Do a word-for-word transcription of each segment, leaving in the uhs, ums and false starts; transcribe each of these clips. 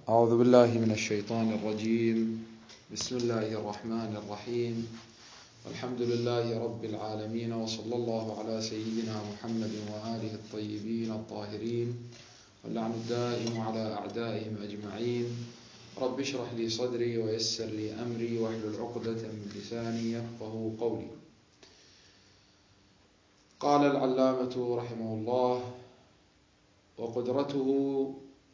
أعوذ بالله من الشيطان الرجيم. بسم الله الرحمن الرحيم. الحمد لله رب العالمين، وصلى الله على سيدنا محمد وآله الطيبين الطاهرين، واللعن الدائم على أعدائهم أجمعين. رب اشرح لي صدري ويسر لي أمري واحلل عقدة من لساني يفقهوا قولي. قال العلامة رحمه الله: وقدرته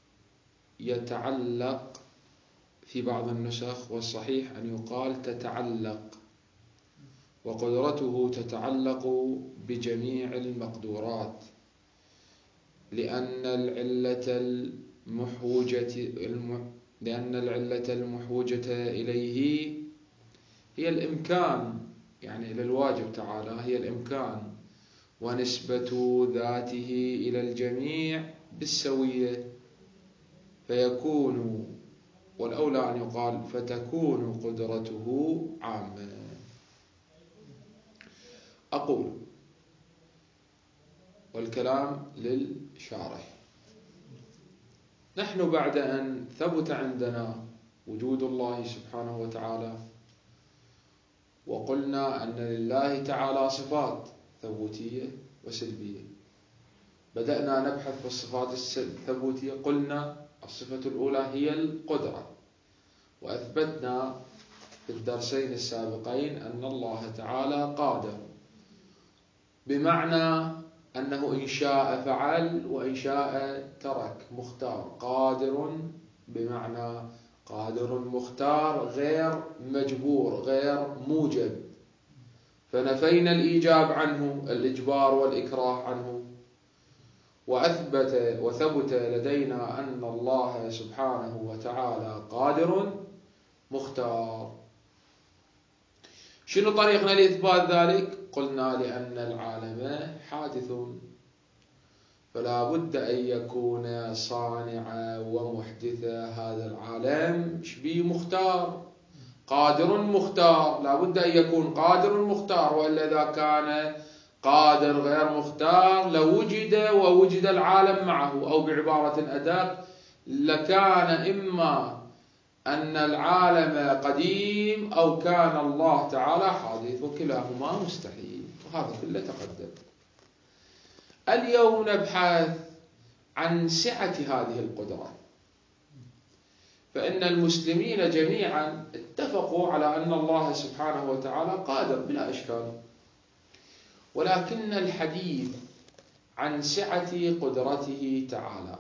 يتعلق في بعض النسخ، والصحيح أن يقال تتعلق، وقدرته تتعلق بجميع المقدورات، لأن العلة المحوجة لأن العلة المحوجة إليه هي الإمكان، يعني إلى الواجب تعالى هي الإمكان، ونسبة ذاته إلى الجميع بالسوية، فيكون والأولى أن يقال فتكون قدرته عامة. أقول والكلام للشارح: نحن بعد أن ثبت عندنا وجود الله سبحانه وتعالى، وقلنا أن لله تعالى صفات ثبوتية وسلبية، بدأنا نبحث في الصفات الثبوتية. قلنا الصفة الأولى هي القدرة، وأثبتنا في الدرسين السابقين أن الله تعالى قادر، بمعنى أنه إن شاء فعل وإن شاء ترك، مختار. قادر بمعنى قادر مختار، غير مجبور، غير موجب، فنفينا الإيجاب عنه، الإجبار والإكراه عنه، وأثبت وثبت لدينا أن الله سبحانه وتعالى قادر مختار. شنو طريقنا لإثبات ذلك؟ قلنا لأن العالم حادث، فلا بد أن يكون صانع ومحدث هذا العالم شبيه مختار، قادر مختار، لا بد أن يكون قادر مختار، وإلا إذا كان قادر غير مختار لوجد ووجد العالم معه، أو بعبارة أدق لكان إما أن العالم قديم أو كان الله تعالى حادث، وكلاهما مستحيل، وهذا كله تقدم. اليوم نبحث عن سعة هذه القدرة، فإن المسلمين جميعا اتفقوا على أن الله سبحانه وتعالى قادر بلا إشكال، ولكن الحديث عن سعة قدرته تعالى،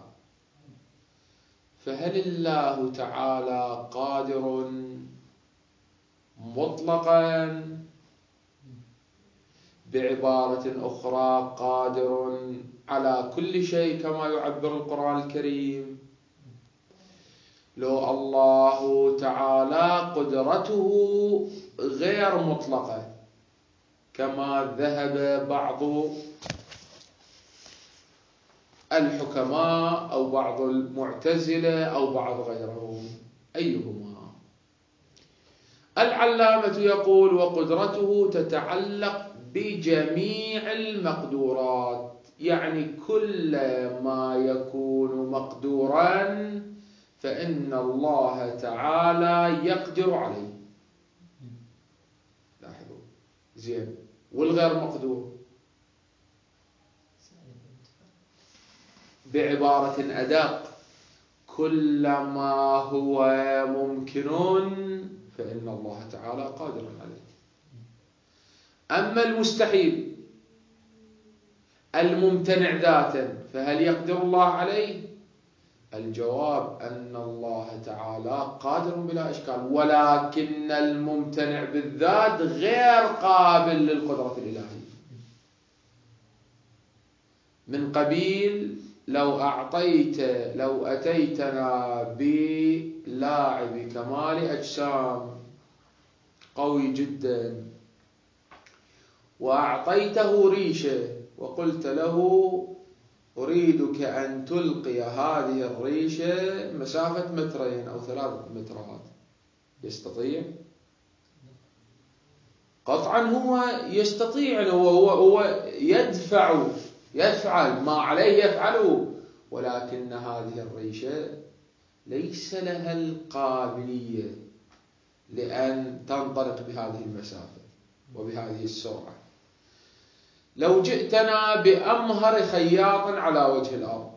فهل الله تعالى قادر مطلقا؟ بعبارة أخرى قادر على كل شيء كما يعبر القرآن الكريم؟ لو الله تعالى قدرته غير مطلقة كما ذهب بعض الحكماء أو بعض المعتزلة أو بعض غيرهم، أيهما؟ العلامة يقول: وقدرته تتعلق بجميع المقدورات، يعني كل ما يكون مقدورا فإن الله تعالى يقدر عليه. لاحظوا زين. والغير مقدور بعبارة أدق كل ما هو ممكن فإن الله تعالى قادر عليه. أما المستحيل الممتنع ذاتا فهل يقدر الله عليه؟ الجواب أن الله تعالى قادر بلا إشكال، ولكن الممتنع بالذات غير قابل للقدرة الإلهية، من قبيل لو أعطيت لو أتيتنا بلاعب كمال أجسام قوي جدا وأعطيته ريشة وقلت له أريدك أن تلقي هذه الريشة مسافة مترين أو ثلاثة مترات، يستطيع؟ قطعا هو يستطيع، هو, هو, هو يدفع يفعل ما عليه يفعله، ولكن هذه الريشة ليس لها القابلية لأن تنطلق بهذه المسافة وبهذه السرعة. لو جئتنا بأمهر خياط على وجه الأرض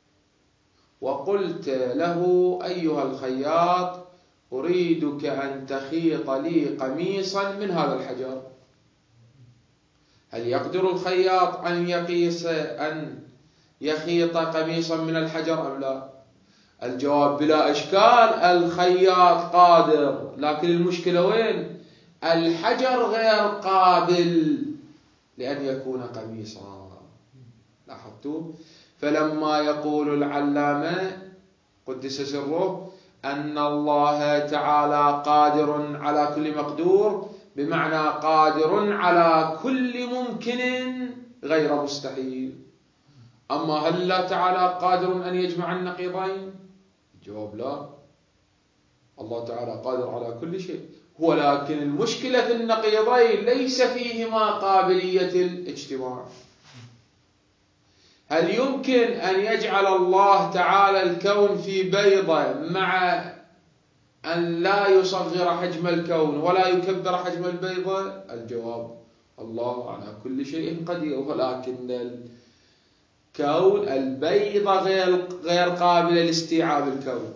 وقلت له أيها الخياط أريدك أن تخيط لي قميصا من هذا الحجر، هل يقدر الخياط أن يقيس أن يخيط قميصا من الحجر أم لا؟ الجواب بلا إشكال الخياط قادر، لكن المشكلة وين؟ الحجر غير قابل لأن يكون قميصا. لاحظتوا؟ فلما يقول العلامة قدس سره أن الله تعالى قادر على كل مقدور، بمعنى قادر على كل ممكن غير مستحيل. أما هل الله تعالى قادر أن يجمع النقيضين؟ الجواب لا، الله تعالى قادر على كل شيء، ولكن المشكلة في النقيضين ليس فيهما قابلية الاجتماع. هل يمكن أن يجعل الله تعالى الكون في بيضة مع أن لا يصغر حجم الكون ولا يكبر حجم البيضة؟ الجواب الله على كل شيء قدير، ولكن الكون البيضة غير غير قابلة لاستيعاب الكون.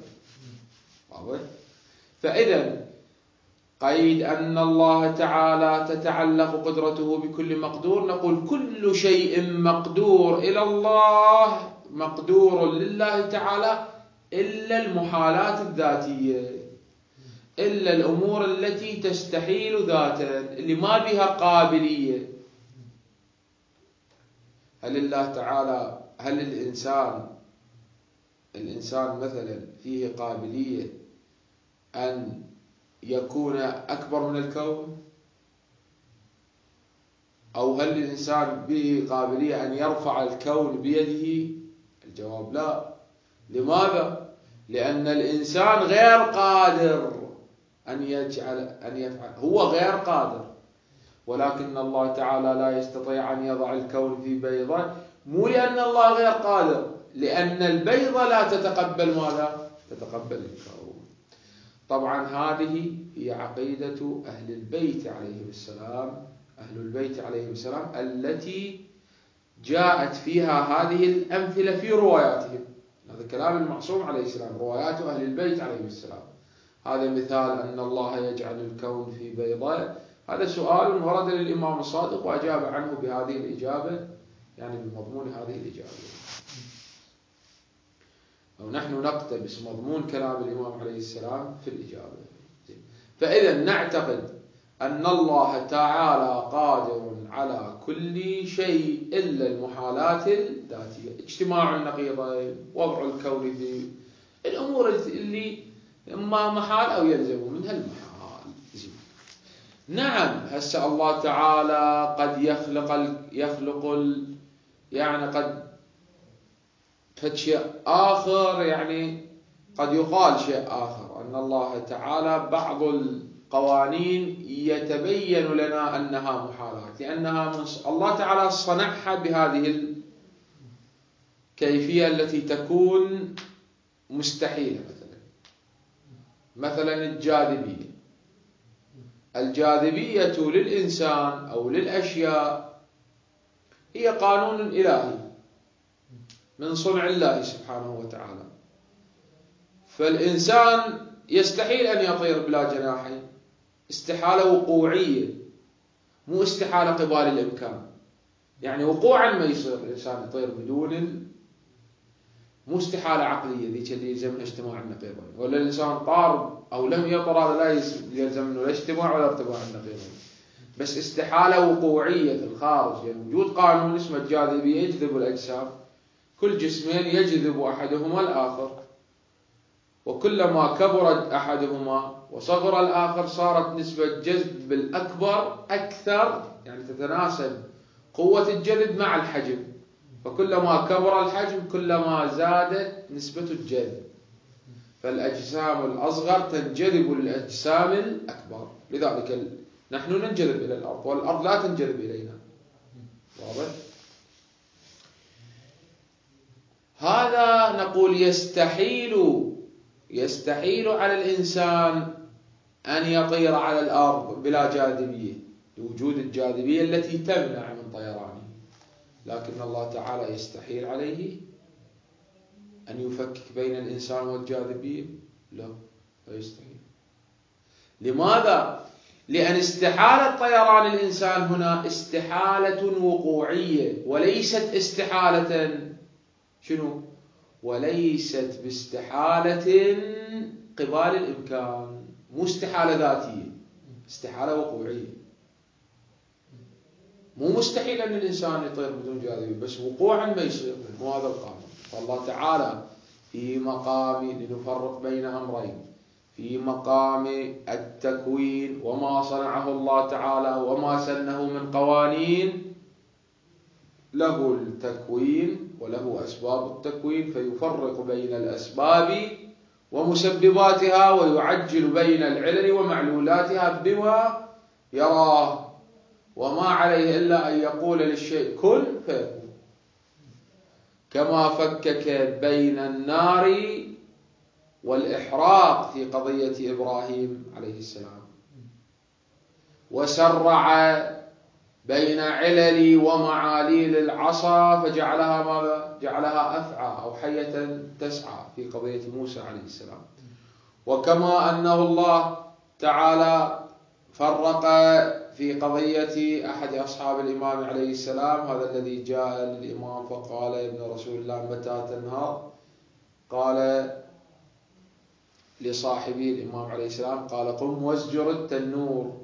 فإذا قيد أن الله تعالى تتعلق قدرته بكل مقدور، نقول كل شيء مقدور إلى الله مقدور لله تعالى إلا المحالات الذاتية، إلا الأمور التي تستحيل ذاتا اللي ما بها قابلية. هل الله تعالى هل الإنسان الإنسان مثلا فيه قابلية أن يكون أكبر من الكون؟ أو هل الإنسان به قابلية أن يرفع الكون بيده؟ الجواب لا. لماذا؟ لأن الإنسان غير قادر أن يجعل أن يفعل، هو غير قادر، ولكن الله تعالى لا يستطيع أن يضع الكون في بيضة، مو لأن الله غير قادر، لأن البيضة لا تتقبل ماذا؟ تتقبل الكون. طبعا هذه هي عقيدة أهل البيت عليهم السلام، أهل البيت عليهم السلام التي جاءت فيها هذه الأمثلة في رواياتهم. هذا كلام المعصوم عليه السلام، روايات أهل البيت عليهم السلام. هذا مثال أن الله يجعل الكون في بيضاء، هذا سؤال ورد للإمام الصادق وأجاب عنه بهذه الإجابة، يعني بمضمون هذه الإجابة. ونحن نقتبس مضمون كلام الإمام عليه السلام في الإجابة. فإذا نعتقد أن الله تعالى قادر على كل شيء إلا المحالات الذاتية، اجتماع النقيضين، وضع الكون في الأمور اللي إما محال أو يلزم منها المحال. نعم، هسه الله تعالى قد يخلق ال يخلق ال يعني قد شيء آخر، يعني قد يقال شيء آخر أن الله تعالى بعض القوانين يتبين لنا أنها محالات، لأنها من الله تعالى صنعها بهذه الكيفية التي تكون مستحيلة. مثلا مثلا الجاذبية، الجاذبية للإنسان أو للأشياء هي قانون إلهي من صنع الله سبحانه وتعالى. فالإنسان يستحيل أن يطير بلا جناحين، استحالة وقوعية، مو استحالة قبال الإمكان. يعني وقوعا ما يصير الإنسان يطير بدون ال... مو استحالة عقلية ذيك اللي يلزمها اجتماع النقيضين، ولا الإنسان طار أو لم يطر هذا لا يلزم منه لا اجتماع ولا ارتفاع النقيضين، بس استحالة وقوعية في الخارج. يعني وجود قانون اسمه الجاذبية يجذب الأجسام، كل جسمين يجذب أحدهما الآخر، وكلما كبر أحدهما وصغر الآخر صارت نسبة جذب الأكبر أكثر، يعني تتناسب قوة الجذب مع الحجم، فكلما كبر الحجم كلما زادت نسبة الجذب، فالأجسام الأصغر تنجذب للأجسام الأكبر. لذلك نحن ننجذب إلى الأرض والأرض لا تنجذب إلينا. واضح؟ هذا نقول يستحيل يستحيل على الإنسان أن يطير على الأرض بلا جاذبية لوجود الجاذبية التي تمنع من طيرانه، لكن الله تعالى يستحيل عليه أن يفكك بين الإنسان والجاذبية؟ لا، لا يستحيل. لماذا؟ لأن استحالة طيران الإنسان هنا استحالة وقوعية وليست استحالة شنو؟ وليست باستحالة قبال الإمكان، مو استحالة ذاتية، استحالة وقوعية. مو مستحيل أن الإنسان يطير بدون جاذبية، بس وقوعا ما يصير، مو هذا القانون. فالله تعالى في مقام، لنفرق بين أمرين، في مقام التكوين وما صنعه الله تعالى وما سنه من قوانين، له التكوين وله أسباب التكوين، فيفرق بين الأسباب ومسبباتها ويعجل بين العلل ومعلولاتها بما يراه، وما عليه إلا أن يقول للشيء كن فيكون. كما فكك بين النار والإحراق في قضية إبراهيم عليه السلام، وسرع بين علل ومعاليل العصا فجعلها ماذا؟ جعلها أفعى أو حية تسعى في قضية موسى عليه السلام. وكما أنه الله تعالى فرق في قضية أحد أصحاب الإمام عليه السلام، هذا الذي جاء للإمام فقال يا ابن رسول الله متى تنهار؟ قال لصاحبه الإمام عليه السلام قال قم واسجر التنور،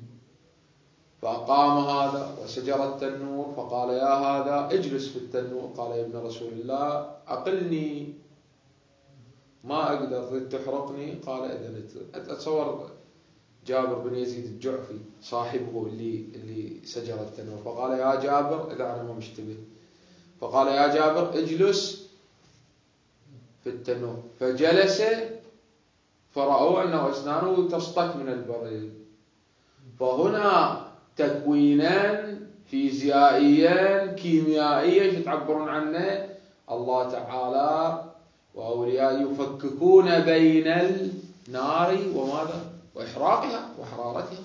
فقام هذا وسجر التنور، فقال يا هذا اجلس في التنور، قال يا ابن رسول الله أقلني ما أقدر تريد تحرقني، قال إذن أتصور جابر بن يزيد الجعفي صاحبه اللي اللي سجر التنور، فقال يا جابر إذا أنا ما مشتبه، فقال يا جابر اجلس في التنور، فجلس فرأوا أنه أسنانه تصطك من البرد. فهنا تكوينان فيزيائيان كيميائيا تعبرون عنه، الله تعالى وأولياء يفككون بين النار وماذا؟ وإحراقها وحرارتها.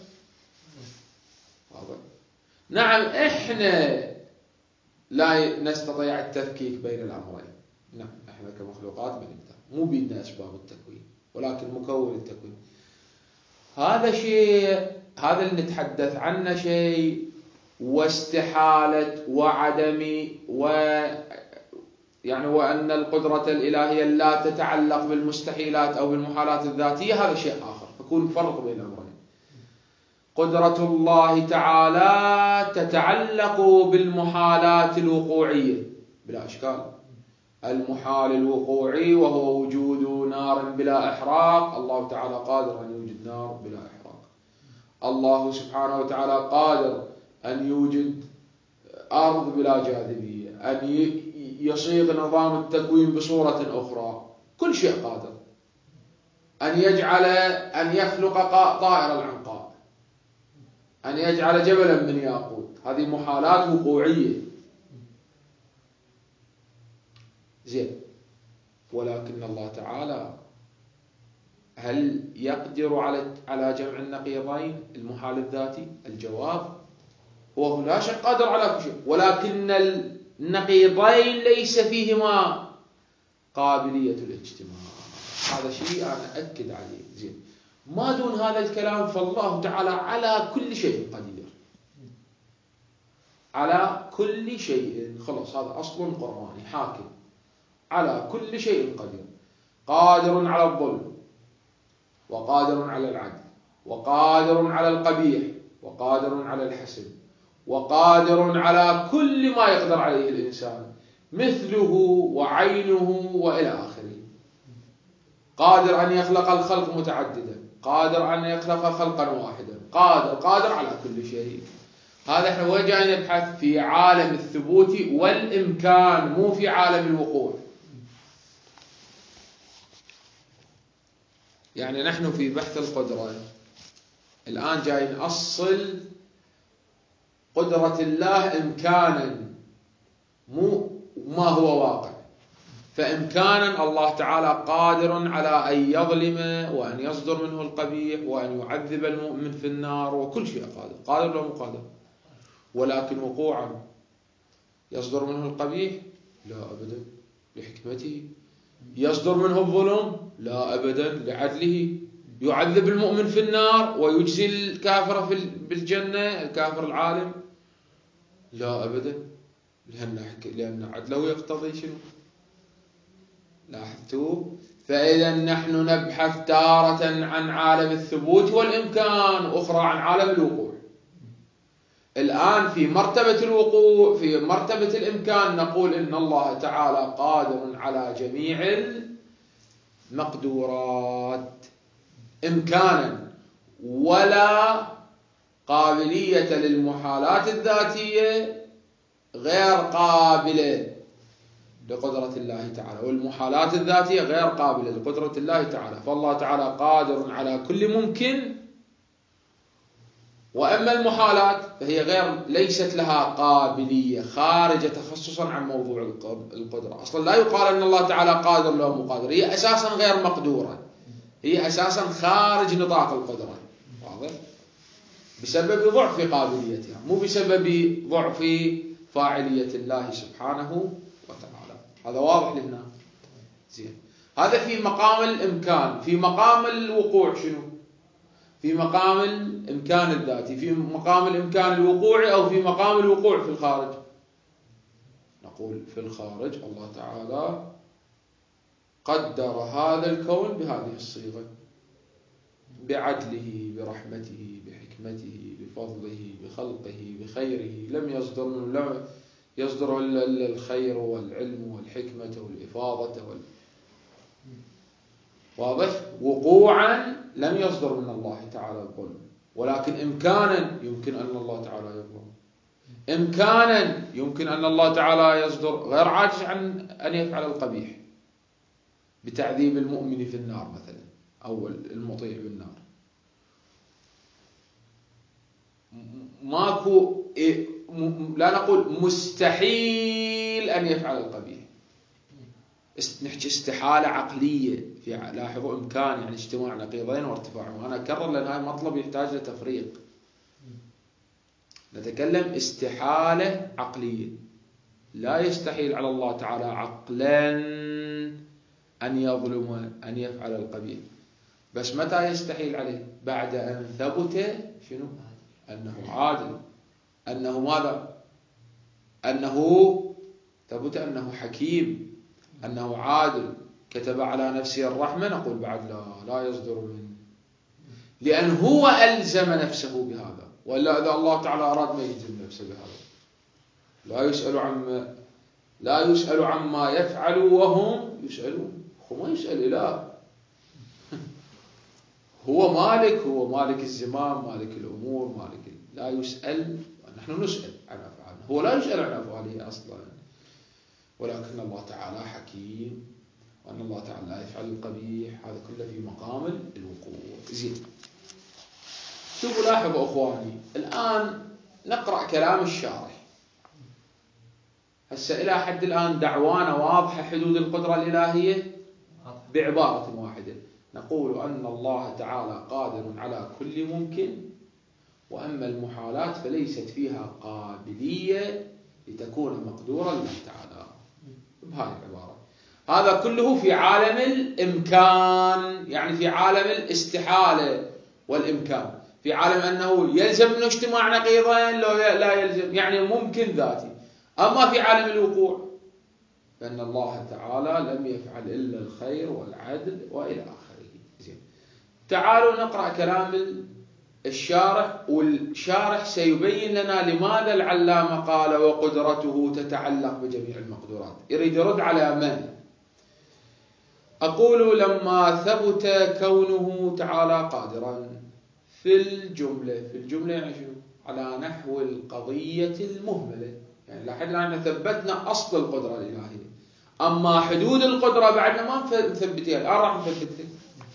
نعم إحنا لا نستطيع التفكيك بين الأمرين، نعم إحنا كمخلوقات ما نقدر، مو بيدنا أسباب التكوين ولكن مكون التكوين. هذا شيء، هذا اللي نتحدث عنه شيء، واستحالة وعدم و يعني وأن القدرة الإلهية لا تتعلق بالمستحيلات أو بالمحالات الذاتية، هذا شيء آخر، فكون فرق بين الأمرين. قدرة الله تعالى تتعلق بالمحالات الوقوعية بلا إشكال. المحال الوقوعي وهو وجود نار بلا إحراق، الله تعالى قادر أن يوجد نار بلا إحراق. الله سبحانه وتعالى قادر أن يوجد أرض بلا جاذبية، أن يصيغ نظام التكوين بصورة أخرى، كل شيء قادر. أن يجعل أن يخلق طائر العنقاء، أن يجعل جبلا من ياقوت، هذه محالات وقوعية. زين، ولكن الله تعالى هل يقدر على على جمع النقيضين المحال الذاتي؟ الجواب هو لا شك قادر على كل شيء، ولكن النقيضين ليس فيهما قابلية الاجتماع. هذا شيء أنا أكد عليه. زين، ما دون هذا الكلام فالله تعالى على كل شيء قدير، على كل شيء، خلاص هذا أصل قرآني حاكم، على كل شيء قدير، قادر على الظلم، وقادر على العدل، وقادر على القبيح، وقادر على الحسن، وقادر على كل ما يقدر عليه الإنسان، مثله وعينه وإلى آخره. قادر أن يخلق الخلق متعددا، قادر أن يخلق خلقا واحدا، قادر قادر على كل شيء. هذا احنا وين جاي نبحث؟ في عالم الثبوت والإمكان، مو في عالم الوقوع. يعني نحن في بحث القدرة الآن جاي نأصل قدرة الله إمكانا، مو ما هو واقع. فإمكانا الله تعالى قادر على أن يظلم وأن يصدر منه القبيح وأن يعذب المؤمن في النار وكل شيء قادر، قادر ولا مو قادر؟ ولكن وقوعا يصدر منه القبيح؟ لا أبدا، لحكمته. يصدر منه الظلم؟ لا أبدا، لعدله. يعذب المؤمن في النار ويجزي الكافر في بالجنة، الكافر العالم؟ لا أبدا، لأن عدله يقتضي شنو؟ لاحظتوا؟ فإذا نحن نبحث تارة عن عالم الثبوت والإمكان، وأخرى عن عالم الوقوع. الآن في مرتبة الوقوع، في مرتبة الإمكان، نقول إن الله تعالى قادر على جميع المقدورات إمكانا، ولا قابلية للمحالات الذاتية غير قابلة لقدرة الله تعالى، والمحالات الذاتية غير قابلة لقدرة الله تعالى. فالله تعالى قادر على كل ممكن، وأما المحالات فهي غير، ليست لها قابلية، خارجة تخصصا عن موضوع القدرة. أصلا لا يقال أن الله تعالى قادر لو مو قادر، هي أساسا غير مقدورة، هي أساسا خارج نطاق القدرة، واضح؟ بسبب ضعف قابليتها، مو بسبب ضعف فاعلية الله سبحانه وتعالى. هذا واضح لهنا؟ زين. هذا في مقام الإمكان. في مقام الوقوع شنو؟ في مقام الإمكان الذاتي، في مقام الإمكان الوقوعي، أو في مقام الوقوع في الخارج؟ نقول في الخارج الله تعالى قدر هذا الكون بهذه الصيغة، بعدله، برحمته، بحكمته، بفضله، بخلقه، بخيره. لم يصدر منه، لم يصدر الخير والعلم والحكمة والإفاضة وال... واضح؟ وقوعا لم يصدر من الله تعالى الظلم، ولكن إمكانا يمكن أن الله تعالى يظلم، إمكانا يمكن أن الله تعالى يصدر، غير عاجز عن أن يفعل القبيح بتعذيب المؤمن في النار مثلا، أو المطيع بالنار. ماكو، لا نقول مستحيل أن يفعل القبيح، نحكي استحالة عقلية. في لاحظوا إمكان يعني اجتماع نقيضين وارتفاعهم. وأنا أكرر لأن هاي مطلب يحتاج لتفريق. نتكلم استحالة عقلية، لا يستحيل على الله تعالى عقلا أن يظلم، أن يفعل القبيح. بس متى يستحيل عليه؟ بعد أن ثبت شنو؟ أنه عادل، أنه ماذا؟ أنه ثبت أنه حكيم، أنه عادل، كتب على نفسه الرحمة. نقول بعد لا، لا يصدر منه، لأن هو ألزم نفسه بهذا. ولا إذا الله تعالى أراد ما يلزم نفسه بهذا. لا يسأل عما لا يسأل عما يفعل وهم يسألون. هو ما يسأل إله، هو مالك، هو مالك الزمام، مالك الأمور، مالك. لا يسأل، نحن نسأل عن أفعاله، هو لا يسأل عن أفعاله أصلا. ولكن الله تعالى حكيم، وأن الله تعالى لا يفعل القبيح. هذا كله في مقام الوقوع. زين. شوفوا، لاحظوا أخواني، الآن نقرأ كلام الشارح. هسه إلى حد الآن دعوانا واضحة حدود القدرة الإلهية بعبارة واحدة، نقول أن الله تعالى قادر على كل ممكن، وأما المحالات فليست فيها قابلية لتكون مقدورا له تعالى. بهذه العبارة. هذا كله في عالم الإمكان، يعني في عالم الاستحالة والإمكان، في عالم أنه يلزم منه اجتماع نقيضين، لا يلزم، يعني ممكن ذاتي. أما في عالم الوقوع فإن الله تعالى لم يفعل إلا الخير والعدل وإلى آخره. زين. تعالوا نقرأ كلام الشارح، والشارح سيبين لنا لماذا العلامة قال وقدرته تتعلق بجميع المقدورات. يريد يرد على من؟ أقول لما ثبت كونه تعالى قادرا في الجملة، في الجملة يعني شنو؟ على نحو القضية المهملة، يعني لحد الآن ثبتنا أصل القدرة الإلهية، أما حدود القدرة بعدنا ما مثبتها، الآن راح نثبتها.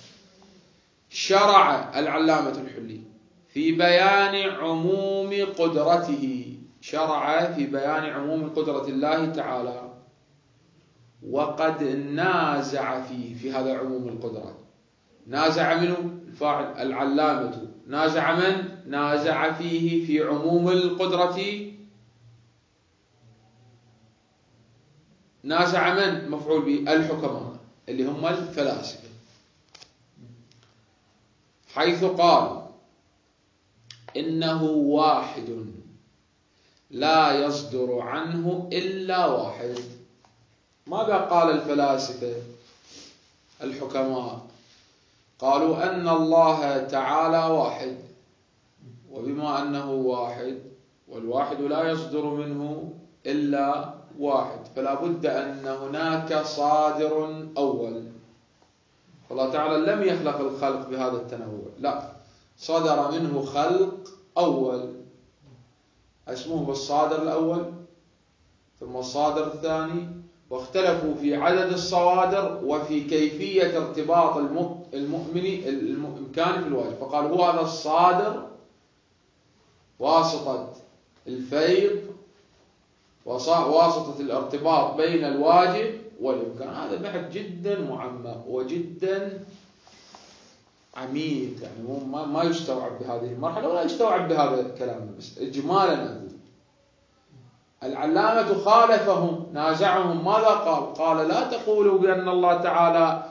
شرع العلامة الحلي في بيان عموم قدرته، شرع في بيان عموم قدرة الله تعالى وقد نازع فيه، في هذا عموم القدرة. نازع منه الفاعل العلامة، نازع من؟ نازع فيه في عموم القدرة. نازع من؟ مفعول به الحكماء اللي هم الفلاسفة، حيث قال إنه واحد لا يصدر عنه إلا واحد. ماذا قال الفلاسفة الحكماء؟ قالوا أن الله تعالى واحد، وبما أنه واحد والواحد لا يصدر منه إلا واحد، فلا بد أن هناك صادر أول. الله تعالى لم يخلق الخلق بهذا التنوع، لا، صدر منه خلق أول اسمه بالصادر الأول، ثم الصادر الثاني، واختلفوا في عدد الصوادر وفي كيفية ارتباط المؤمن الإمكان في الواجب، فقال هو هذا الصادر واسطة الفيض وواسطة الارتباط بين الواجب والإمكان. هذا بحث جدا معمق وجدا عميق، يعني ما يستوعب بهذه المرحلة ولا يستوعب بهذا الكلام، بس إجمالا أقول العلامة خالفهم، نازعهم. ماذا قال؟ قال لا تقولوا بأن الله تعالى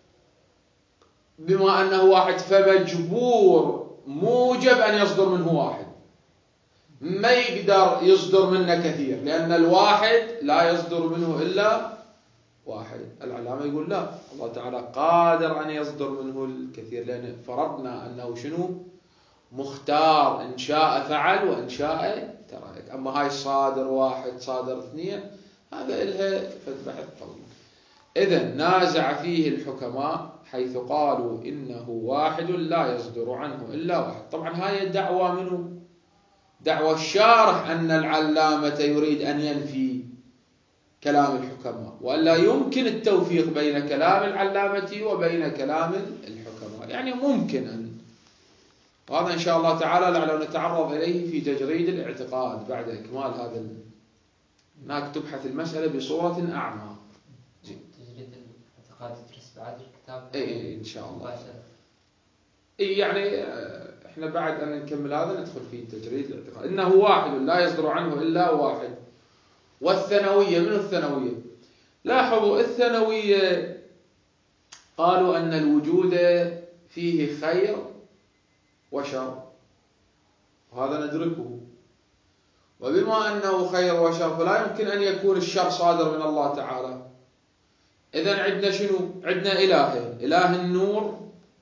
بما أنه واحد فمجبور موجب أن يصدر منه واحد، ما يقدر يصدر منه كثير، لأن الواحد لا يصدر منه إلا واحد. العلامة يقول لا، الله تعالى قادر أن يصدر منه الكثير، لأن فرضنا أنه شنو؟ مختار، إن شاء فعل وإن شاء ترك. أما هاي صادر واحد صادر اثنين هذا إلها بحث طويل. إذن نازع فيه الحكماء حيث قالوا إنه واحد لا يصدر عنه إلا واحد. طبعا هاي دعوة منه، دعوة الشارح أن العلامة يريد أن ينفي كلام الحكماء، وألا يمكن التوفيق بين كلام العلامة وبين كلام الحكماء، يعني ممكن أن، وهذا إن شاء الله تعالى لعلنا نتعرض إليه في تجريد الاعتقاد بعد إكمال هذا. هناك تبحث المسألة بصورة أعمى. تجريد الاعتقاد يدرس بعد الكتاب؟ أي إن شاء الله. إيه يعني إحنا بعد أن نكمل هذا ندخل في تجريد الاعتقاد. إنه واحد لا يصدر عنه إلا واحد. والثانوية، من الثانوية؟ لاحظوا الثانوية قالوا أن الوجود فيه خير وشر، وهذا ندركه، وبما أنه خير وشر فلا يمكن أن يكون الشر صادر من الله تعالى. إذن عندنا شنو؟ عندنا إلهين، إله النور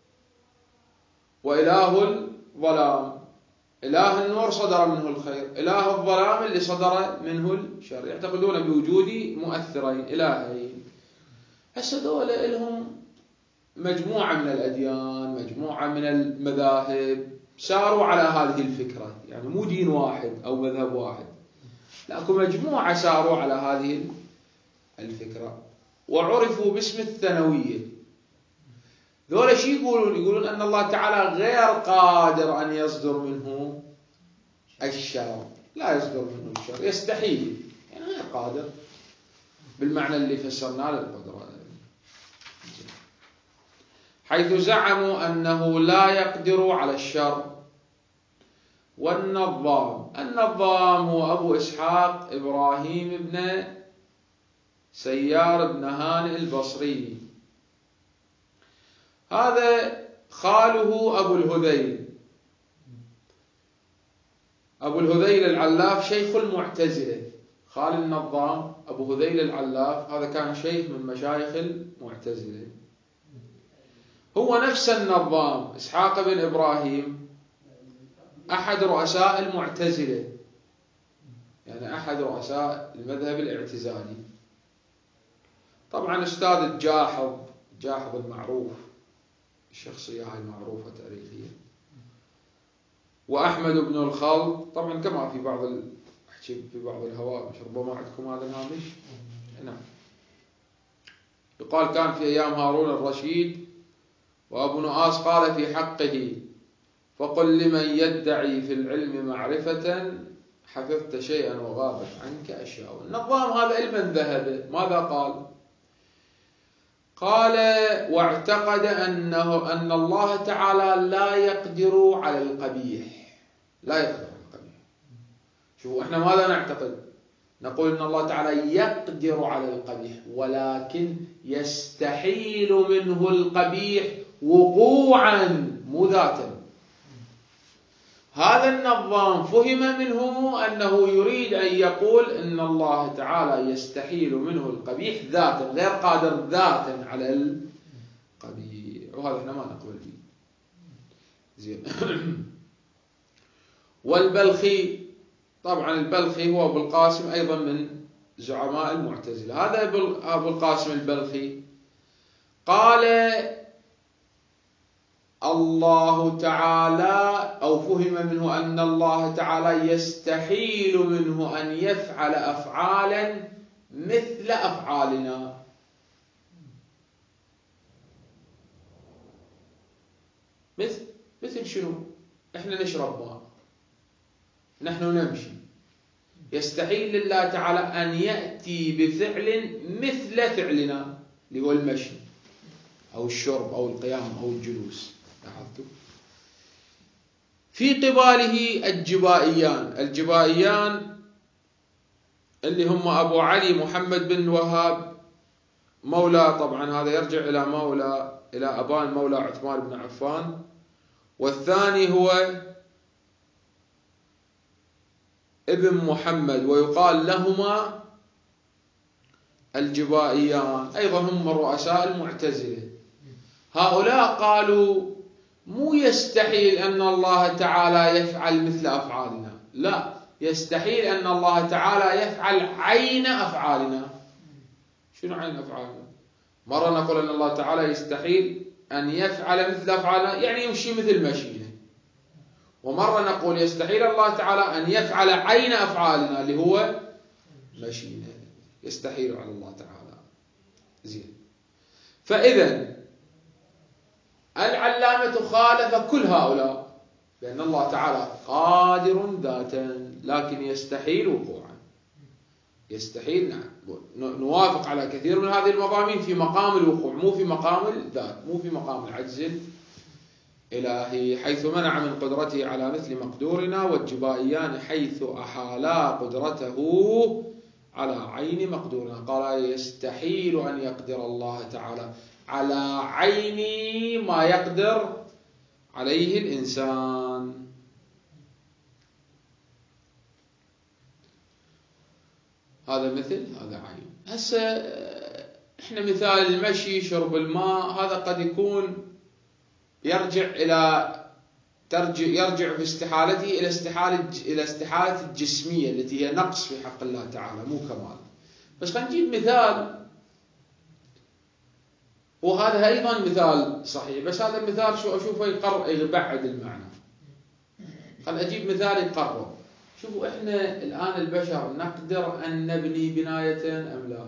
وإله الظلام. إله النور صدر منه الخير، إله الظلام اللي صدر منه الشر. يعتقدون بوجود مؤثرين، إلهين. هسه ذولا لهم مجموعة من الأديان، مجموعة من المذاهب، ساروا على هذه الفكرة، يعني مو دين واحد أو مذهب واحد، لكن مجموعة ساروا على هذه الفكرة وعرفوا باسم الثانوية. ذولا شي يقولون؟ يقولون أن الله تعالى غير قادر أن يصدر منه الشر، لا يصدر منه الشر، يستحيل، يعني غير قادر بالمعنى اللي فسرناه للقدرة، حيث زعموا أنه لا يقدر على الشر. والنظام، النظام هو أبو إسحاق إبراهيم بن سيار بن هانئ البصري، هذا خاله أبو الهذيل. أبو الهذيل العلاف شيخ المعتزلة، خال النظام أبو هذيل العلاف هذا كان شيخ من مشايخ المعتزلة. هو نفس النظام إسحاق بن إبراهيم أحد رؤساء المعتزلة، يعني أحد رؤساء المذهب الاعتزالي. طبعا أستاذ الجاحظ، جاحظ المعروف، الشخصية هاي المعروفة تاريخيا، وأحمد بن الخلط، طبعا كما في بعض ال... أحكي في بعض الهوامش، ربما عندكم هذا الهامش. نعم، يقال كان في أيام هارون الرشيد، وأبو نعاس قال في حقه: فقل لمن يدعي في العلم معرفة حفظت شيئا وغابت عنك أشياء. النظام هذا إلى من ذهب؟ ماذا قال؟ قال واعتقد أنه أن الله تعالى لا يقدر على القبيح، لا يقدر على القبيح. شوفوا احنا ماذا نعتقد؟ نقول أن الله تعالى يقدر على القبيح ولكن يستحيل منه القبيح وقوعا مو ذاتا. هذا النظام فهم منه أنه يريد أن يقول أن الله تعالى يستحيل منه القبيح ذاتا، غير قادر ذاتا على القبيح، وهذا احنا ما نقبل به. زين. والبلخي، طبعا البلخي هو أبو القاسم أيضا من زعماء المعتزلة. هذا أبو القاسم البلخي قال الله تعالى، أو فهم منه أن الله تعالى يستحيل منه أن يفعل أفعالا مثل أفعالنا. مثل مثل شنو؟ احنا نشرب ماء، نحن نمشي، يستحيل لله تعالى أن يأتي بفعل مثل فعلنا اللي هو المشي أو الشرب أو القيام أو الجلوس. لاحظتوا؟ في قباله الجبائيان، الجبائيان اللي هم أبو علي محمد بن وهاب مولى، طبعا هذا يرجع إلى مولى إلى أبان مولى عثمان بن عفان، والثاني هو ابن محمد، ويقال لهما الجبائيان، أيضا هم من رؤساء المعتزلة. هؤلاء قالوا مو يستحيل أن الله تعالى يفعل مثل أفعالنا، لا، يستحيل أن الله تعالى يفعل عين أفعالنا. شنو عين أفعالنا؟ مرة نقول أن الله تعالى يستحيل أن يفعل مثل أفعالنا، يعني يمشي مثل مشينا، ومرة نقول يستحيل الله تعالى أن يفعل عين أفعالنا اللي هو مشينا، يستحيل على الله تعالى. زين. فإذا العلامة خالف كل هؤلاء بأن الله تعالى قادر ذاتا لكن يستحيل وقوعا. يستحيل، نعم، نوافق على كثير من هذه المضامين في مقام الوقوع، مو في مقام الذات، مو في مقام العجز الإلهي، حيث منع من قدرته على مثل مقدورنا، والجبائيان حيث أحالا قدرته على عين مقدورنا. قال يستحيل أن يقدر الله تعالى على عين ما يقدر عليه الإنسان. هذا مثل هذا عين. هسه احنا مثال المشي، شرب الماء، هذا قد يكون يرجع إلى ترجع يرجع في استحالته إلى استحالة إلى استحالة الجسمية التي هي نقص في حق الله تعالى، مو كمال. بس خلينا نجيب مثال، وهذا أيضا مثال صحيح، بس هذا المثال شو أشوفه يقرر يبعد المعنى. خلينا أجيب مثال يقرب. شوفوا إحنا الآن البشر نقدر أن نبني بناية أم لا؟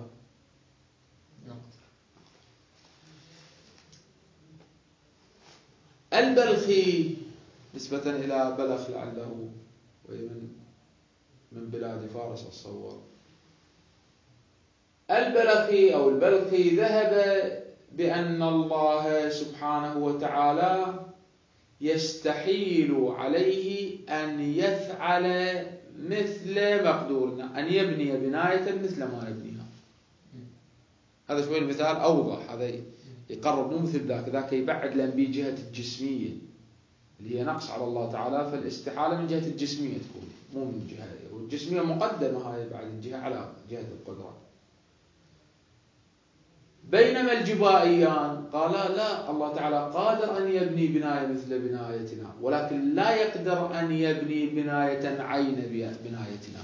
البلخي نسبة إلى بلخ لعله وهي من من بلاد فارس أتصور. البلخي أو البلخي ذهب بأن الله سبحانه وتعالى يستحيل عليه أن يفعل مثل مقدورنا، أن يبني بناية مثل ما نبنيها. هذا شوي المثال أوضح، هذا يقرب، مو مثل ذاك، ذاك يبعد لأن بجهة الجسمية اللي هي نقص على الله تعالى، فالاستحالة من جهة الجسمية تكون، مو من جهة، والجسمية مقدمة هاي بعد الجهة على جهة القدرة. بينما الجبائيان قال لا، الله تعالى قادر أن يبني بناية مثل بنايتنا، ولكن لا يقدر أن يبني بناية عين بنايتنا.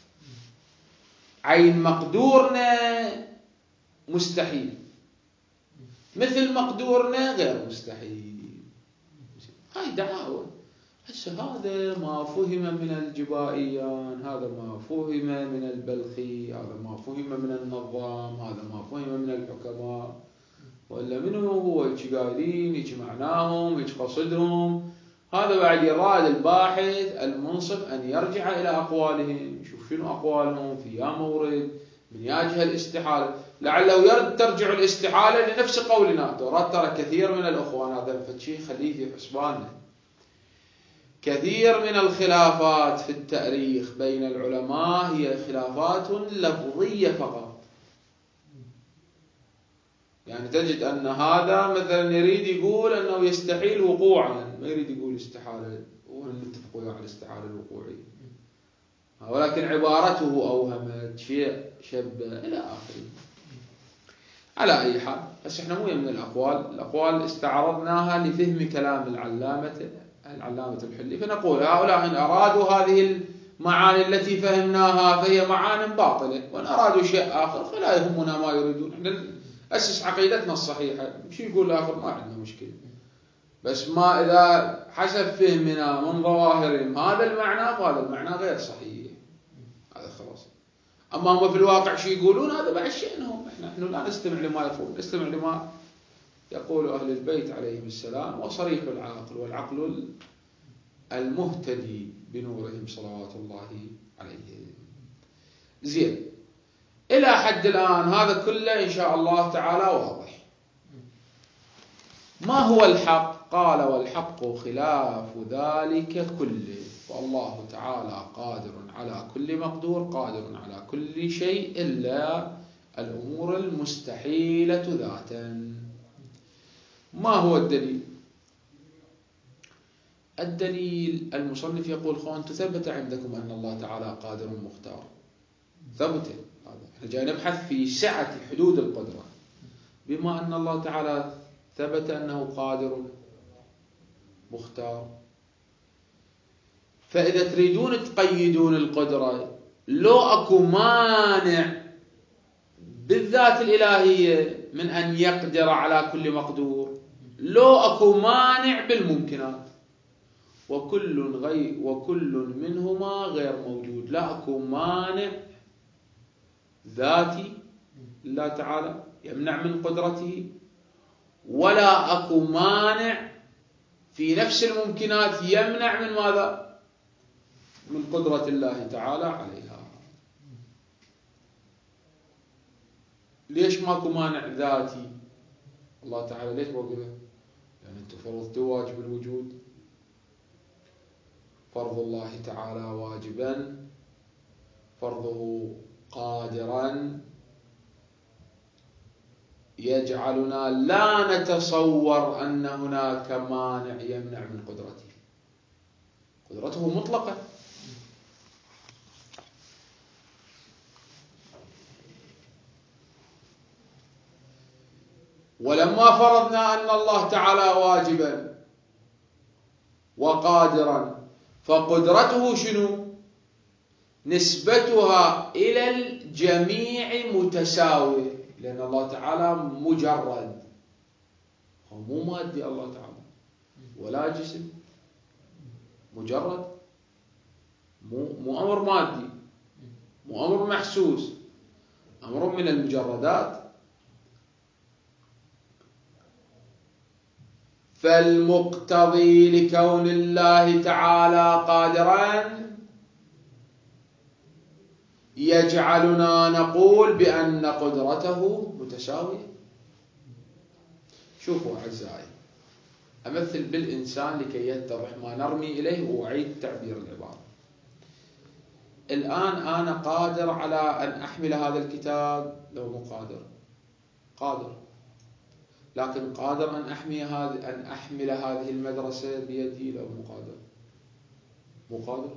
عين مقدورنا مستحيل، مثل مقدورنا غير مستحيل. هاي دعاوى. هسه هذا ما فهم من الجبائيان، هذا ما فهم من البلخي، هذا ما فهم من النظام، هذا ما فهم من الحكماء، وإلا منه هو هيك قايلين، هيك معناهم، هيك قصدهم. هذا بعد يراد الباحث المنصف أن يرجع إلى أقوالهم، يشوف شنو أقوالهم في يا مورد من يا جهة الاستحالة، لعله يرد ترجع الاستحالة لنفس قولنا. دورات ترى كثير من الأخوان هذا فتشي خليه في حسباننا. كثير من الخلافات في التاريخ بين العلماء هي خلافات لفظية فقط. يعني تجد أن هذا مثلا يريد يقول أنه يستحيل وقوعا، ما يريد يقول استحالة، ونتفقوا على الاستحالة الوقوعية، ولكن عبارته أوهمت شيء شبه إلى آخره. على أي حال، بس إحنا مو من الأقوال، الأقوال استعرضناها لفهم كلام العلامة العلامة الحلي، فنقول هؤلاء إن أرادوا هذه المعاني التي فهمناها فهي معان باطلة، وإن أرادوا شيء آخر فلا يهمنا ما يريدون. إحنا أسس عقيدتنا الصحيحة، شو يقول الآخر ما عندنا مشكلة، بس ما إذا حسب فهمنا من ظواهرهم هذا المعنى وهذا المعنى غير صحيح، هذا خلاص. أما هم في الواقع شو يقولون هذا بعد شأنهم، إحنا نحن لا نستمع لما يقول، نستمع لما يقول أهل البيت عليهم السلام، وصريح العقل، والعقل المهتدي بنورهم صلوات الله عليهم. زين، إلى حد الآن هذا كله إن شاء الله تعالى واضح. ما هو الحق؟ قال والحق خلاف ذلك كله، والله تعالى قادر على كل مقدور، قادر على كل شيء إلا الأمور المستحيلة ذاتا. ما هو الدليل؟ الدليل المصنف يقول خون تثبت عندكم أن الله تعالى قادر مختار، ثبت هذا، احنا جاي نبحث في سعة حدود القدرة. بما أن الله تعالى ثبت أنه قادر مختار، فإذا تريدون تقيدون القدرة، لو أكو مانع بالذات الإلهية من أن يقدر على كل مقدور، لو أكو مانع بالممكنات، وكل غير وكل منهما غير موجود. لا أكو مانع ذاتي لله تعالى يمنع من قدرته، ولا أكو مانع في نفس الممكنات يمنع من ماذا؟ من قدرة الله تعالى عليها. ليش ماكو مانع ذاتي الله تعالى؟ ليش بقوله؟ لأن يعني أنتم فرضتوا واجب الوجود، فرض الله تعالى واجبا، فرضه قادرا، يجعلنا لا نتصور أن هناك مانع يمنع من قدرته. قدرته مطلقة. ولما فرضنا أن الله تعالى واجبا وقادرا، فقدرته شنو؟ نسبتها إلى الجميع متساوية، لأن الله تعالى مجرد، هو مو مادي الله تعالى ولا جسم، مجرد، مو مو أمر مادي، مو أمر محسوس، أمر من المجردات. فالمقتضي لكون الله تعالى قادرا يجعلنا نقول بأن قدرته متساوية. شوفوا أعزائي، أمثل بالإنسان لكي يتضح ما نرمي إليه، وأعيد تعبير العبارة. الآن أنا قادر على أن أحمل هذا الكتاب لو مو قادر؟ قادر. لكن قادر أن أحمي هذه أن أحمل هذه المدرسة بيدي لو مو قادر؟ مو قادر.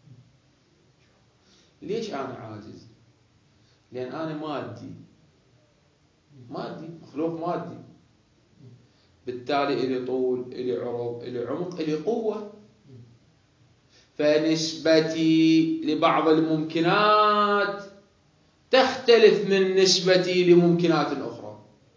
ليش أنا عاجز؟ لأن أنا مادي، مادي، مخلوق مادي، بالتالي إلي طول، إلي عرض، إلي عمق، إلي قوة. فنسبتي لبعض الممكنات تختلف من نسبتي لممكنات أخرى.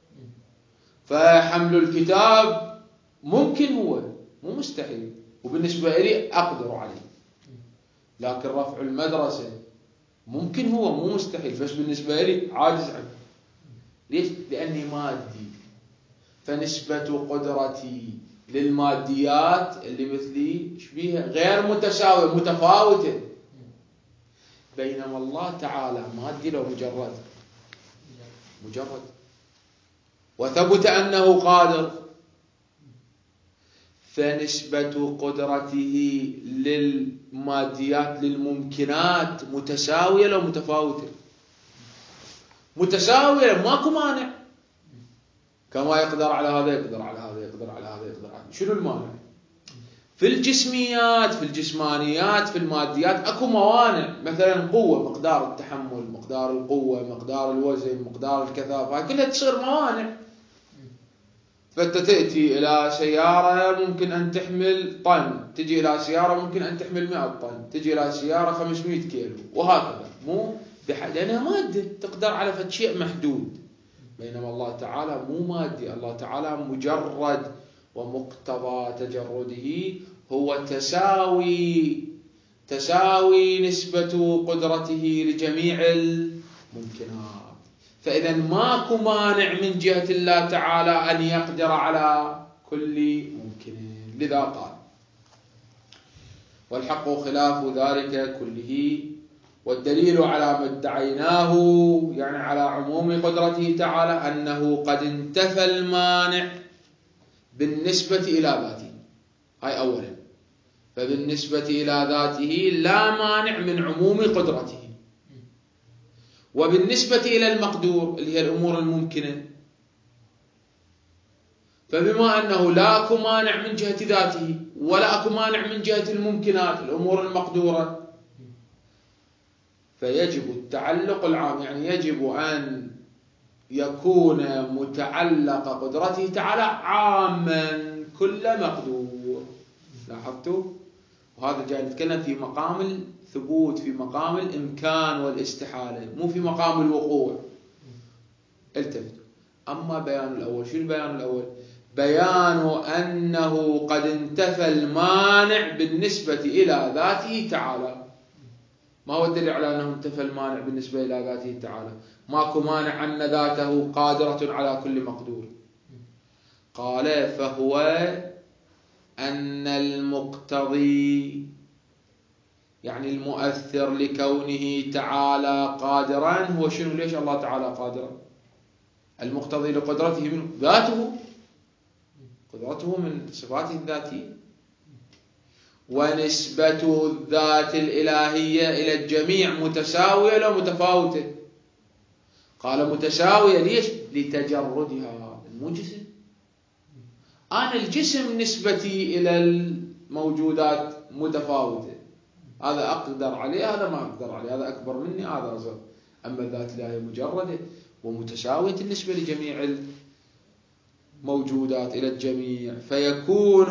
فحمل الكتاب ممكن، هو مو مستحيل، وبالنسبة لي أقدر عليه. لكن رفع المدرسة ممكن، هو مو مستحيل، بس بالنسبة لي عاجز عنه. ليش؟ لأني مادي. فنسبة قدرتي للماديات اللي مثلي شبيهة غير متساوية، متفاوتة. بينما الله تعالى مادي لو مجرد؟ مجرد، وثبت أنه قادر، فنسبة قدرته للماديات للممكنات متساوية لو متفاوتة؟ متساوية، ماكو مانع. كما يقدر على هذا يقدر على هذا يقدر على هذا يقدر على هذا. شنو المانع؟ في الجسميات، في الجسمانيات، في الماديات اكو موانع. مثلا قوة، مقدار التحمل، مقدار القوة، مقدار الوزن، مقدار الكثافة، هاي كلها تصير موانع. فانت تأتي إلى سيارة ممكن أن تحمل طن، تجي إلى سيارة ممكن أن تحمل مئة طن، تجي إلى سيارة خمسمئة كيلو، وهكذا. مو لأنها مادة تقدر على فد شيء محدود، بينما الله تعالى مو مادي. الله تعالى مجرد، ومقتضى تجرده هو تساوي تساوي نسبة قدرته لجميع الممكنات. فإذا ماكو مانع من جهة الله تعالى أن يقدر على كل ممكن. لذا قال: والحق خلاف ذلك كله، والدليل على ما ادعيناه، يعني على عموم قدرته تعالى، أنه قد انتفى المانع بالنسبة إلى ذاته. هاي أولا. فبالنسبة إلى ذاته لا مانع من عموم قدرته. وبالنسبة إلى المقدور اللي هي الأمور الممكنة، فبما أنه لا أكو مانع من جهة ذاته ولا أكو مانع من جهة الممكنات الأمور المقدورة، فيجب التعلق العام، يعني يجب أن يكون متعلق قدرته تعالى عاما كل مقدور. لاحظتوا؟ وهذا جاي نتكلم في مقام الثبوت، في مقام الإمكان والاستحالة، مو في مقام الوقوع. التفتوا. أما بيان الأول، شو البيان الأول؟ بيان أنه قد انتفى المانع بالنسبة إلى ذاته تعالى. ما هو الدليل على أنه انتفى المانع بالنسبة إلى ذاته تعالى؟ ماكو مانع أن ذاته قادرة على كل مقدور. قال: فهو أن المقتضي، يعني المؤثر لكونه تعالى قادرا، هو شنو؟ ليش الله تعالى قادرا؟ المقتضي لقدرته منه ذاته، قدرته من صفاته الذاتية. ونسبة الذات الإلهية إلى الجميع متساوية لو متفاوتة؟ قال متساوية. ليش؟ لتجردها. مو جسم. أنا الجسم نسبتي إلى الموجودات متفاوتة، هذا أقدر عليه، هذا ما أقدر عليه، هذا أكبر مني، هذا أصغر. أما الذات الإلهية مجردة ومتساوية النسبة لجميع الموجودات إلى الجميع، فيكون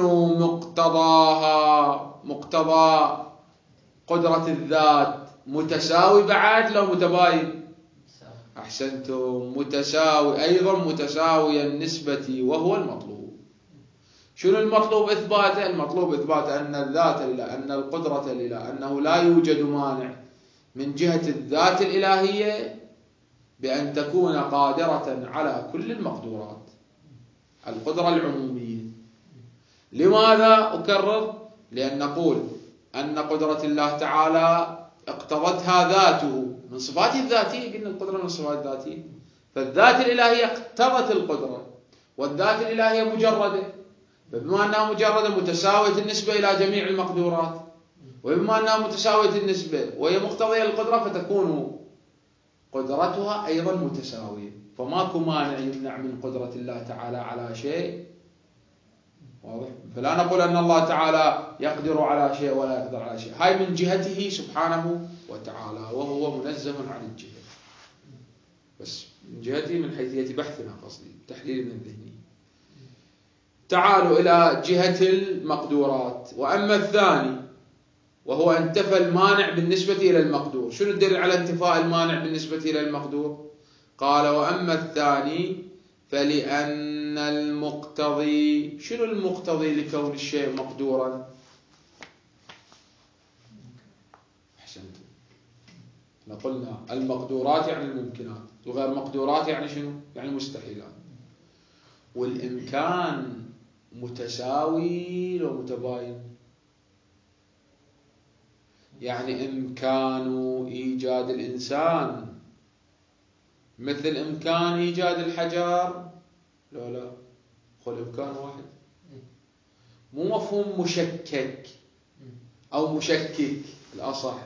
مقتضاها، مقتضى قدرة الذات متساوي بعد لو متباين؟ أحسنتم، متساوي، أيضا متساوي النسبة، وهو المطلوب. شنو المطلوب إثباته؟ المطلوب إثبات أن الذات لله، أن القدرة لله، أنه لا يوجد مانع من جهة الذات الإلهية بأن تكون قادرة على كل المقدورات، القدرة العمومية. لماذا أكرر؟ لأن نقول أن قدرة الله تعالى اقتضتها ذاته من صفاته الذاتية. قلنا القدرة من الصفات الذاتية، فالذات الإلهية اقتضت القدرة، والذات الإلهية مجردة، فبما أنها مجردة متساوية النسبة إلى جميع المقدورات، وبما أنها متساوية النسبة وهي مقتضية للقدرة، فتكون قدرتها أيضا متساوية. فماكو مانع يمنع من قدرة الله تعالى على شيء. واضح؟ فلا نقول أن الله تعالى يقدر على شيء ولا يقدر على شيء، هاي من جهته سبحانه وتعالى، وهو منزه عن الجهة. بس من جهته من حيثية بحثنا، قصدي تحليل من ذهني. تعالوا إلى جهة المقدورات. وأما الثاني وهو انتفى المانع بالنسبة إلى المقدور. شنو الدليل على انتفاء المانع بالنسبة إلى المقدور؟ قال: وأما الثاني فلأن المقتضي. شنو المقتضي لكون الشيء مقدورا؟ أحسنتم. قلنا المقدورات يعني الممكنات، وغير مقدورات يعني شنو؟ يعني مستحيلات. والإمكان متساوي ومتباين، يعني إمكان إيجاد الإنسان مثل إمكان إيجاد الحجر؟ لا لا، قل إمكان واحد، مو مفهوم مشكك أو مشكك. الأصح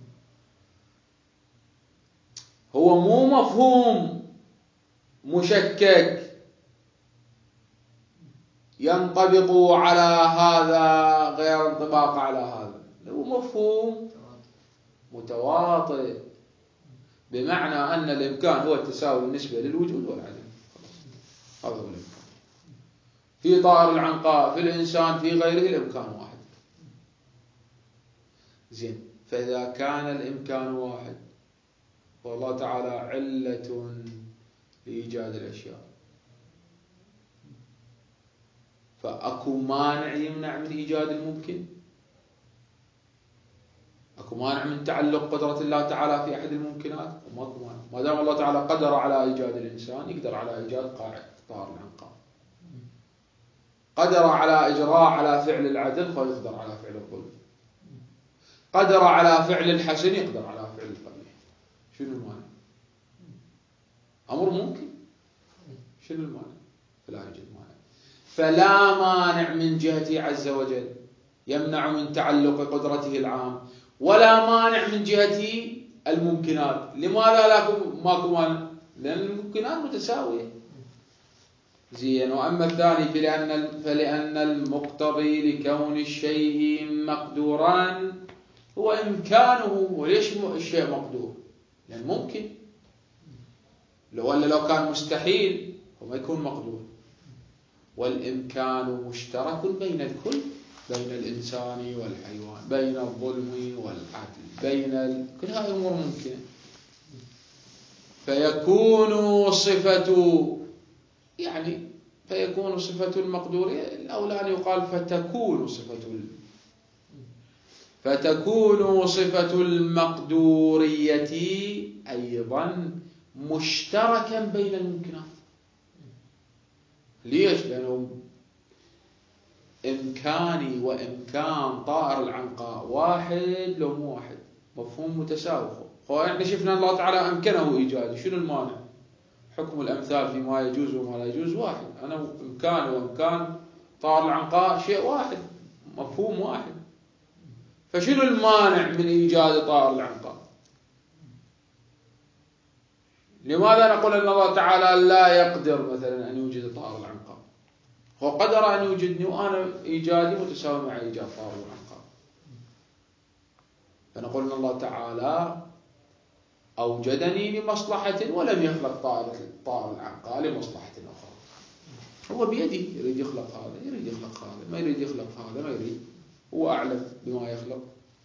هو مو مفهوم مشكك ينطبق على هذا غير انطباق على هذا، هو مفهوم متواطئ، بمعنى أن الإمكان هو التساوي بالنسبة للوجود والعدم. هذا هو الإمكان. في طائر العنقاء، في الإنسان، في غيره، الإمكان واحد. زين، فإذا كان الإمكان واحد والله تعالى علة لإيجاد الأشياء، فأكو مانع يمنع من إيجاد الممكن؟ أكو مانع من تعلق قدرة الله تعالى في أحد الممكنات؟ وماكو مانع، ما دام الله تعالى قدر على إيجاد الإنسان يقدر على إيجاد قاعد طائر العنقاء، قدر على إجراء على فعل العدل فيقدر على فعل الظلم، قدر على فعل الحسن يقدر على فعل القبيح. شنو المانع؟ أمر ممكن، شنو المانع؟ فلا يوجد مانع. فلا مانع من جهته عز وجل يمنع من تعلق قدرته العام، ولا مانع من جهة الممكنات. لماذا لا ماكو مانع؟ لأن الممكنات متساوية. زين. وأما الثاني فلأن, فلأن المقتضي لكون الشيء مقدورا هو إمكانه. وليش الشيء مقدور؟ لأن ممكن، لو أن لو كان مستحيل وما يكون مقدور. والإمكان مشترك بين الكل، بين الإنسان والحيوان، بين الظلم والعدل، بين ال... كل هذه أمور ممكنة. فيكون صفة يعني فيكون صفة المقدورية، الأولى أن يقال فتكون صفة ال... فتكون صفة المقدورية أيضا مشتركا بين الممكنات. ليش؟ لأنه إمكاني وإمكان طائر العنقاء واحد لو مو واحد، مفهوم متساوي. احنا شفنا الله تعالى أمكنه إيجاده، شنو المانع؟ حكم الأمثال فيما يجوز وما لا يجوز واحد. أنا إمكان وإمكان طائر العنقاء شيء واحد، مفهوم واحد. فشنو المانع من إيجاد طائر العنقاء؟ لماذا نقول أن الله تعالى لا يقدر مثلا أن يوجد طائر العنقاء؟ هو قدر أن يوجدني وأنا إيجادي متساوي مع إيجاد طائر العنقاء. فنقول أن الله تعالى أوجدني لمصلحة ولم يخلق طائر طائر العنقاء لمصلحة أخرى. هو بيده، يريد يخلق هذا يريد يخلق هذا، ما يريد يخلق هذا ما يريد، هو أعلم بما يخلق.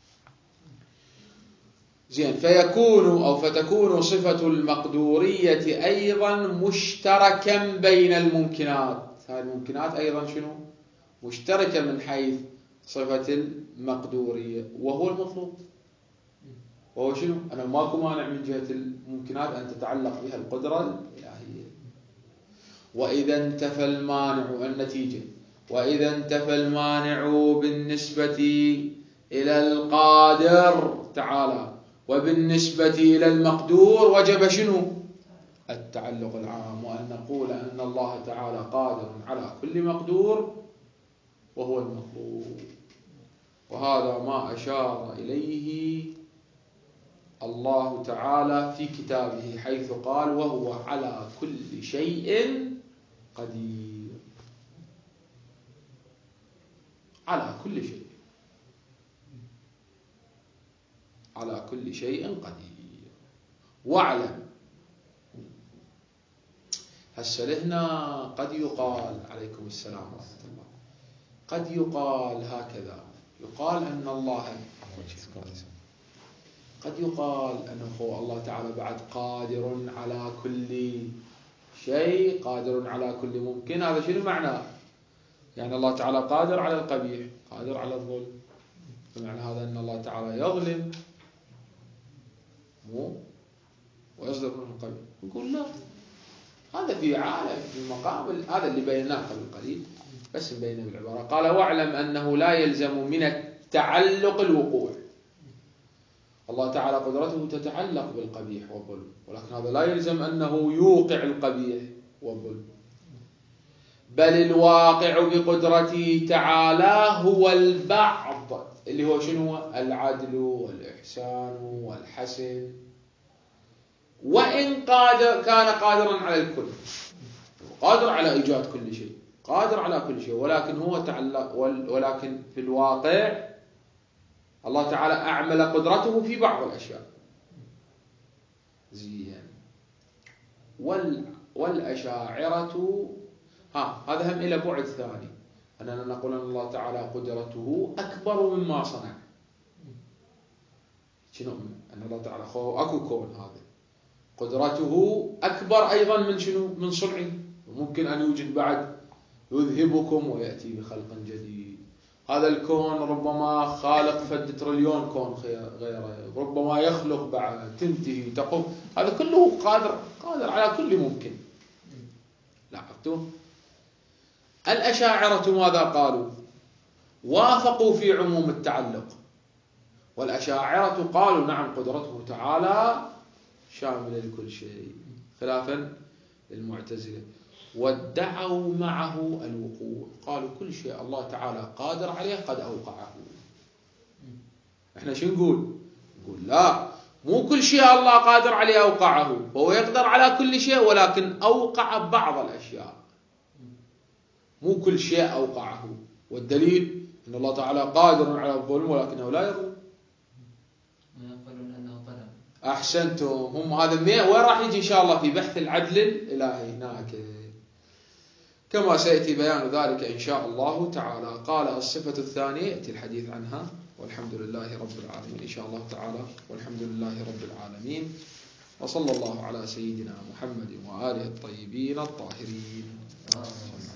زين. فيكون أو فتكون صفة المقدورية أيضا مشتركا بين الممكنات. هذه الممكنات أيضا شنو؟ مشتركة من حيث صفة المقدورية، وهو المطلوب. وهو شنو؟ أنا ماكو مانع من جهة الممكنات أن تتعلق بها القدرة الإلهية. وإذا انتفى المانع، النتيجة، وإذا انتفى المانع بالنسبة إلى القادر تعالى وبالنسبة إلى المقدور وجب شنو؟ التعلق العام. وأن نقول أن الله تعالى قادر على كل مقدور وهو المطلوب. وهذا ما أشار إليه الله تعالى في كتابه حيث قال وهو على كل شيء قدير. على كل شيء، على كل شيء قدير. واعلم. هسه هنا قد يقال عليكم السلام ورحمة الله، قد يقال هكذا، يقال أن الله قد يقال أنه الله تعالى بعد قادر على كل شيء، قادر على كل ممكن. هذا شنو معناه؟ يعني الله تعالى قادر على القبيح، قادر على الظلم. بمعنى هذا أن الله تعالى يظلم مو ويصدر من القبيح. نقول لا، هذا في عالم في مقام هذا اللي بيناه قبل قليل، بس مبينه بالعبارة. قال واعلم أنه لا يلزم من التعلق الوقوع. الله تعالى قدرته تتعلق بالقبيح والظلم، ولكن هذا لا يلزم أنه يوقع القبيح والظلم، بل الواقع بقدرته تعالى هو البعض اللي هو شنو؟ العدل والإحسان والحسن، وإن قادر كان قادرا على الكل، قادر على إيجاد كل شيء، قادر على كل شيء، ولكن هو تعلق ولكن في الواقع الله تعالى أعمل قدرته في بعض الأشياء. زين. وال والأشاعرة ها هذا هم إلى بعد ثاني، أننا نقول أن الله تعالى قدرته أكبر مما صنع. شنو؟ أن الله تعالى أكو كون، هذا قدرته أكبر أيضا من شنو؟ من صنعه. ممكن أن يوجد بعد يذهبكم ويأتي بخلق جديد. هذا الكون ربما خالق فد تريليون كون غيره، ربما يخلق بعد تنتهي تقوم، هذا كله قادر قادر على كل ممكن. لاحظتوا؟ الأشاعرة ماذا قالوا؟ وافقوا في عموم التعلق، والأشاعرة قالوا نعم قدرته تعالى شاملة لكل شيء، خلافا للمعتزلة، وادعوا معه الوقوع، قالوا كل شيء الله تعالى قادر عليه قد أوقعه. احنا شو نقول؟ نقول لا، مو كل شيء الله قادر عليه أوقعه، هو يقدر على كل شيء ولكن أوقع بعض الأشياء، مو كل شيء أوقعه. والدليل أن الله تعالى قادر على الظلم ولكنه لا يظلم. ويقولون أنه ظلم. أحسنتم. هم هذا وين راح يجي إن شاء الله في بحث العدل الإلهي هناك، كما سيأتي بيان ذلك إن شاء الله تعالى. قال الصفة الثانية يأتي الحديث عنها، والحمد لله رب العالمين إن شاء الله تعالى، والحمد لله رب العالمين، وصلى الله على سيدنا محمد وآله الطيبين الطاهرين.